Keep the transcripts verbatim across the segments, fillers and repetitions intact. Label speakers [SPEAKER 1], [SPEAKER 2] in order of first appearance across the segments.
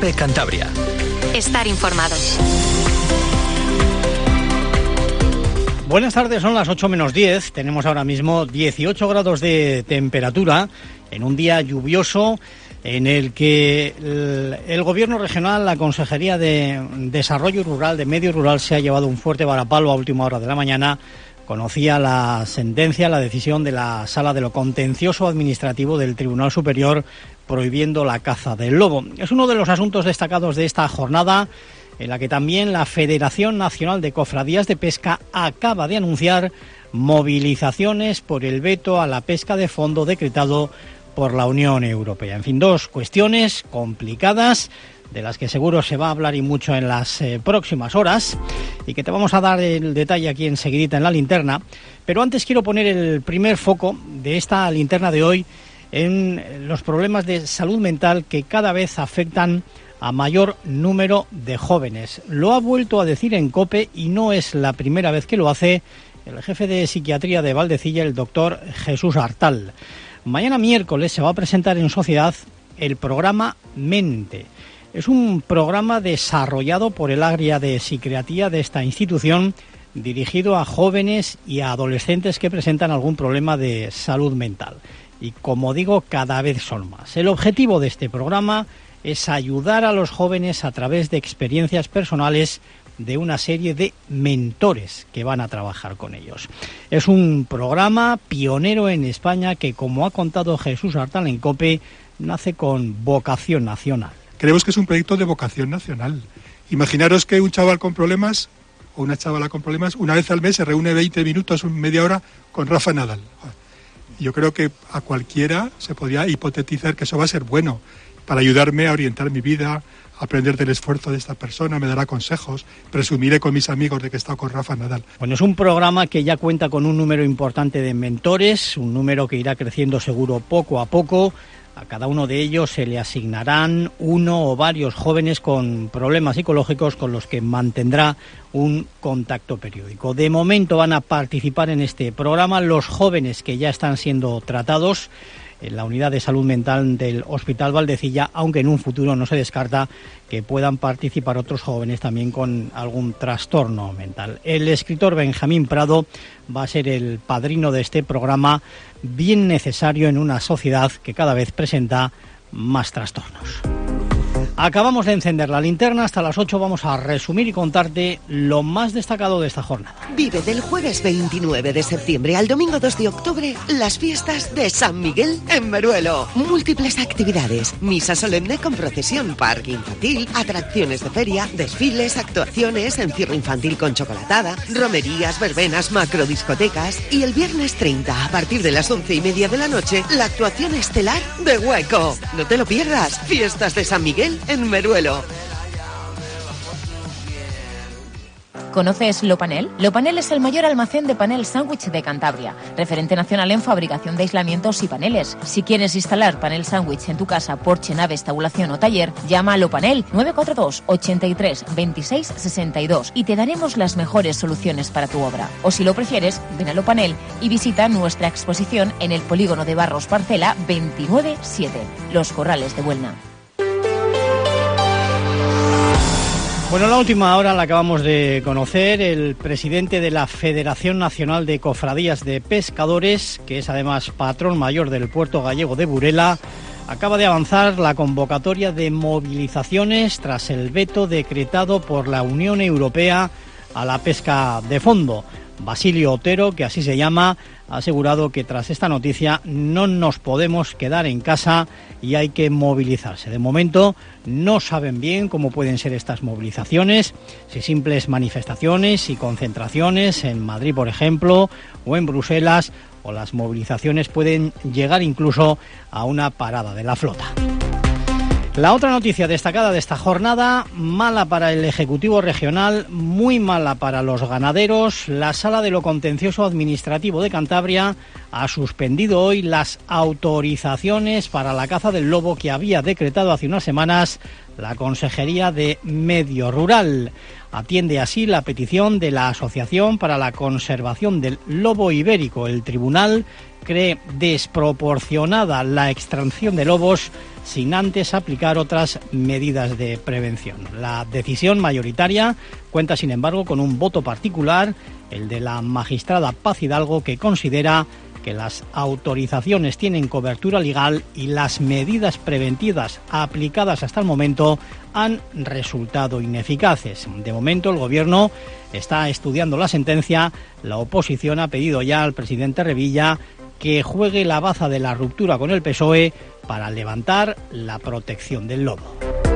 [SPEAKER 1] Ocurre Cantabria.
[SPEAKER 2] Estar informado.
[SPEAKER 3] Buenas tardes, son las ocho menos diez. Tenemos ahora mismo dieciocho grados de temperatura en un día lluvioso en el que el, el Gobierno regional, la Consejería de Desarrollo Rural, de Medio Rural, se ha llevado un fuerte varapalo a última hora de la mañana. Conocía la sentencia, la decisión de la Sala de lo Contencioso Administrativo del Tribunal Superior prohibiendo la caza del lobo. Es uno de los asuntos destacados de esta jornada, en la que también la Federación Nacional de Cofradías de Pesca acaba de anunciar movilizaciones por el veto a la pesca de fondo decretado por la Unión Europea. En fin, dos cuestiones complicadas, de las que seguro se va a hablar y mucho en las eh, próximas horas, y que te vamos a dar el detalle aquí enseguidita en la linterna. Pero antes quiero poner el primer foco de esta linterna de hoy en los problemas de salud mental que cada vez afectan a mayor número de jóvenes. Lo ha vuelto a decir en COPE, y no es la primera vez que lo hace, el jefe de psiquiatría de Valdecilla, el doctor Jesús Artal. Mañana miércoles se va a presentar en Sociedad el programa Mente. Es un programa desarrollado por el área de psiquiatría de esta institución, dirigido a jóvenes y a adolescentes que presentan algún problema de salud mental. Y como digo, cada vez son más. El objetivo de este programa es ayudar a los jóvenes a través de experiencias personales de una serie de mentores que van a trabajar con ellos. Es un programa pionero en España que, como ha contado Jesús Artal en COPE, nace con vocación nacional.
[SPEAKER 4] Creemos que es un proyecto de vocación nacional. Imaginaros que un chaval con problemas o una chavala con problemas una vez al mes se reúne veinte minutos, media hora con Rafa Nadal. Yo creo que a cualquiera se podría hipotetizar que eso va a ser bueno para ayudarme a orientar mi vida, a aprender del esfuerzo de esta persona, me dará consejos, presumiré con mis amigos de que he estado con Rafa Nadal.
[SPEAKER 3] Bueno, es un programa que ya cuenta con un número importante de mentores, un número que irá creciendo seguro poco a poco. A cada uno de ellos se le asignarán uno o varios jóvenes con problemas psicológicos con los que mantendrá un contacto periódico. De momento van a participar en este programa los jóvenes que ya están siendo tratados en la unidad de salud mental del Hospital Valdecilla, aunque en un futuro no se descarta que puedan participar otros jóvenes también con algún trastorno mental. El escritor Benjamín Prado va a ser el padrino de este programa, bien necesario en una sociedad que cada vez presenta más trastornos. Acabamos de encender la linterna, hasta las ocho vamos a resumir y contarte lo más destacado de esta jornada.
[SPEAKER 5] Vive del jueves veintinueve de septiembre al domingo dos de octubre las fiestas de San Miguel en Meruelo. Múltiples actividades, misa solemne con procesión, parque infantil, atracciones de feria, desfiles, actuaciones, encierro infantil con chocolatada, romerías, verbenas, macrodiscotecas, y el viernes treinta a partir de las once y media de la noche la actuación estelar de Hueco. No te lo pierdas, fiestas de San Miguel en Meruelo.
[SPEAKER 6] ¿Conoces Lopanel? Lopanel es el mayor almacén de panel sándwich de Cantabria, referente nacional en fabricación de aislamientos y paneles. Si quieres instalar panel sándwich en tu casa, porche, nave, estabulación o taller, llama a Lopanel nueve cuatro dos, ochenta y tres, veintiséis, sesenta y dos y te daremos las mejores soluciones para tu obra. O si lo prefieres, ven a Lopanel y visita nuestra exposición en el polígono de Barros Parcela veintinueve siete, Los Corrales de Buelna.
[SPEAKER 3] Bueno, la última hora la acabamos de conocer. El presidente de la Federación Nacional de Cofradías de Pescadores, que es además patrón mayor del puerto gallego de Burela, acaba de avanzar la convocatoria de movilizaciones tras el veto decretado por la Unión Europea a la pesca de fondo. Basilio Otero, que así se llama, ha asegurado que tras esta noticia no nos podemos quedar en casa y hay que movilizarse. De momento no saben bien cómo pueden ser estas movilizaciones, si simples manifestaciones y concentraciones en Madrid, por ejemplo, o en Bruselas, o las movilizaciones pueden llegar incluso a una parada de la flota. La otra noticia destacada de esta jornada, mala para el Ejecutivo Regional, muy mala para los ganaderos. La Sala de lo Contencioso Administrativo de Cantabria ha suspendido hoy las autorizaciones para la caza del lobo que había decretado hace unas semanas la Consejería de Medio Rural. Atiende así la petición de la Asociación para la Conservación del Lobo Ibérico. El tribunal cree desproporcionada la extracción de lobos sin antes aplicar otras medidas de prevención. La decisión mayoritaria cuenta, sin embargo, con un voto particular, el de la magistrada Paz Hidalgo, que considera que las autorizaciones tienen cobertura legal y las medidas preventivas aplicadas hasta el momento han resultado ineficaces. De momento, el Gobierno está estudiando la sentencia. La oposición ha pedido ya al presidente Revilla que juegue la baza de la ruptura con el P S O E para levantar la protección del lobo.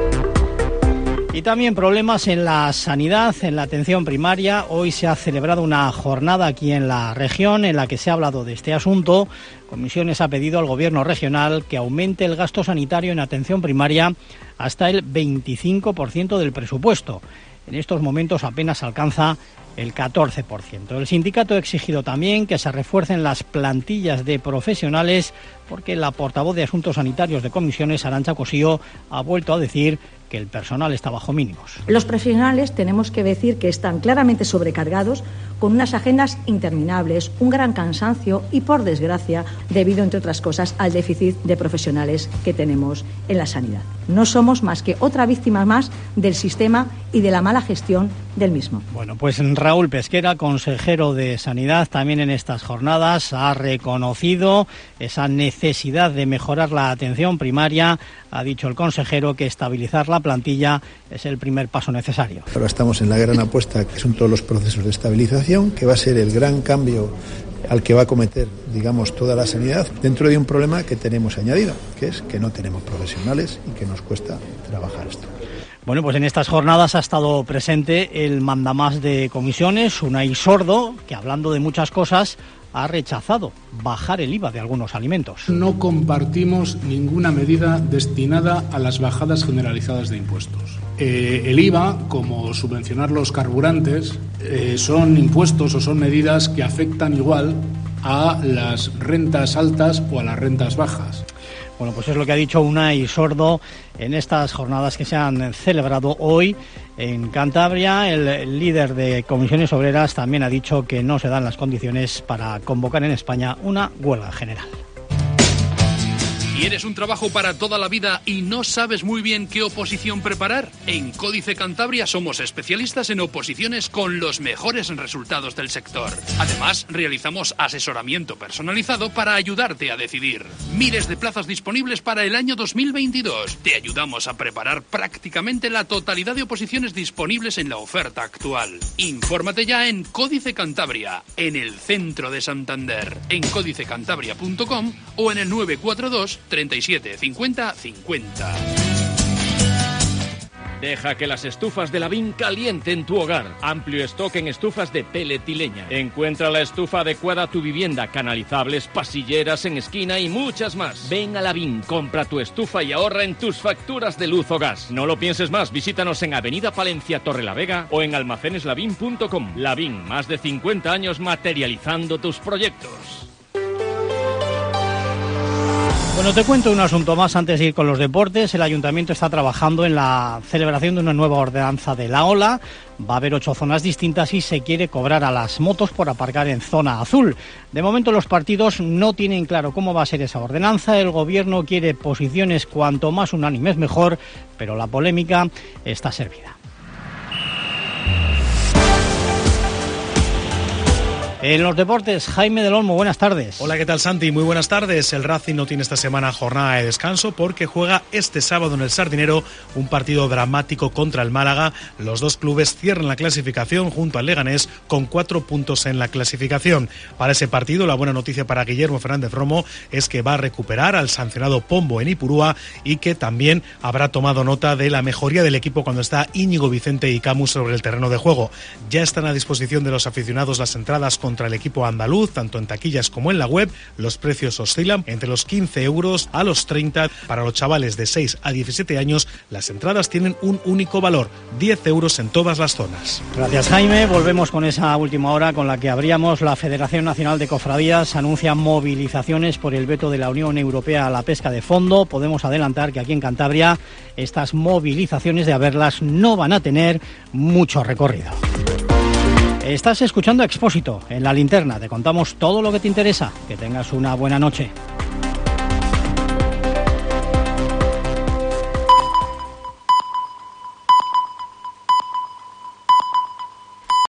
[SPEAKER 3] Y también problemas en la sanidad, en la atención primaria. Hoy se ha celebrado una jornada aquí en la región en la que se ha hablado de este asunto. Comisiones ha pedido al Gobierno regional que aumente el gasto sanitario en atención primaria hasta el veinticinco por ciento del presupuesto. En estos momentos apenas alcanza el catorce por ciento. El sindicato ha exigido también que se refuercen las plantillas de profesionales, porque la portavoz de Asuntos Sanitarios de Comisiones, Arantxa Cosío, ha vuelto a decir que el personal está bajo mínimos.
[SPEAKER 1] Los profesionales tenemos que decir que están claramente sobrecargados, con unas agendas interminables, un gran cansancio y, por desgracia, debido, entre otras cosas, al déficit de profesionales que tenemos en la sanidad. No somos más que otra víctima más del sistema y de la mala gestión del mismo.
[SPEAKER 3] Bueno, pues Raúl Pesquera, consejero de Sanidad, también en estas jornadas ha reconocido esa necesidad de mejorar la atención primaria. Ha dicho el consejero que estabilizar la plantilla es el primer paso necesario.
[SPEAKER 2] Ahora estamos en la gran apuesta, que son todos los procesos de estabilización, que va a ser el gran cambio al que va a acometer, digamos, toda la sanidad, dentro de un problema que tenemos añadido, que es que no tenemos profesionales y que nos cuesta trabajar esto.
[SPEAKER 3] Bueno, pues en estas jornadas ha estado presente el mandamás de comisiones, Unai Sordo, que hablando de muchas cosas ha rechazado bajar el I V A de algunos alimentos.
[SPEAKER 7] No compartimos ninguna medida destinada a las bajadas generalizadas de impuestos. Eh, el I V A, como subvencionar los carburantes, eh, son impuestos o son medidas que afectan igual a las rentas altas o a las rentas bajas.
[SPEAKER 3] Bueno, pues es lo que ha dicho Unai Sordo en estas jornadas que se han celebrado hoy en Cantabria. El líder de Comisiones Obreras también ha dicho que no se dan las condiciones para convocar en España una huelga general.
[SPEAKER 8] ¿Quieres un trabajo para toda la vida y no sabes muy bien qué oposición preparar? En Códice Cantabria somos especialistas en oposiciones con los mejores resultados del sector. Además, realizamos asesoramiento personalizado para ayudarte a decidir. Miles de plazas disponibles para el año dos mil veintidós. Te ayudamos a preparar prácticamente la totalidad de oposiciones disponibles en la oferta actual. Infórmate ya en Códice Cantabria, en el centro de Santander, en códice cantabria punto com o en el nueve cuatro dos treinta y siete cincuenta cincuenta.
[SPEAKER 9] Deja que las estufas de Lavín calienten tu hogar. Amplio stock en estufas de pellet y leña. Encuentra la estufa adecuada a tu vivienda, canalizables, pasilleras en esquina y muchas más. Ven a Lavín, compra tu estufa y ahorra en tus facturas de luz o gas. No lo pienses más, visítanos en Avenida Palencia, Torrelavega o en almacenes lavín punto com. Lavín, más de cincuenta años materializando tus proyectos.
[SPEAKER 3] Bueno, te cuento un asunto más antes de ir con los deportes. El Ayuntamiento está trabajando en la celebración de una nueva ordenanza de la ola. Va a haber ocho zonas distintas y se quiere cobrar a las motos por aparcar en zona azul. De momento los partidos no tienen claro cómo va a ser esa ordenanza. El Gobierno quiere posiciones cuanto más unánimes mejor, pero la polémica está servida. En los deportes, Jaime del Olmo, buenas tardes.
[SPEAKER 10] Hola, ¿qué tal, Santi? Muy buenas tardes. El Racing no tiene esta semana jornada de descanso porque juega este sábado en el Sardinero un partido dramático contra el Málaga. Los dos clubes cierran la clasificación junto al Leganés con cuatro puntos en la clasificación. Para ese partido, la buena noticia para Guillermo Fernández Romo es que va a recuperar al sancionado Pombo en Ipurúa y que también habrá tomado nota de la mejoría del equipo cuando está Íñigo Vicente y Camus sobre el terreno de juego. Ya están a disposición de los aficionados las entradas con contra el equipo andaluz, tanto en taquillas como en la web. Los precios oscilan entre los quince euros a los treinta. Para los chavales de seis a diecisiete años, las entradas tienen un único valor, diez euros en todas las zonas.
[SPEAKER 3] Gracias, Jaime. Volvemos con esa última hora con la que abríamos. La Federación Nacional de Cofradías anuncia movilizaciones por el veto de la Unión Europea a la pesca de fondo. Podemos adelantar que aquí en Cantabria estas movilizaciones, de haberlas, no van a tener mucho recorrido. Estás escuchando Expósito en La Linterna. Te contamos todo lo que te interesa. Que tengas una buena noche.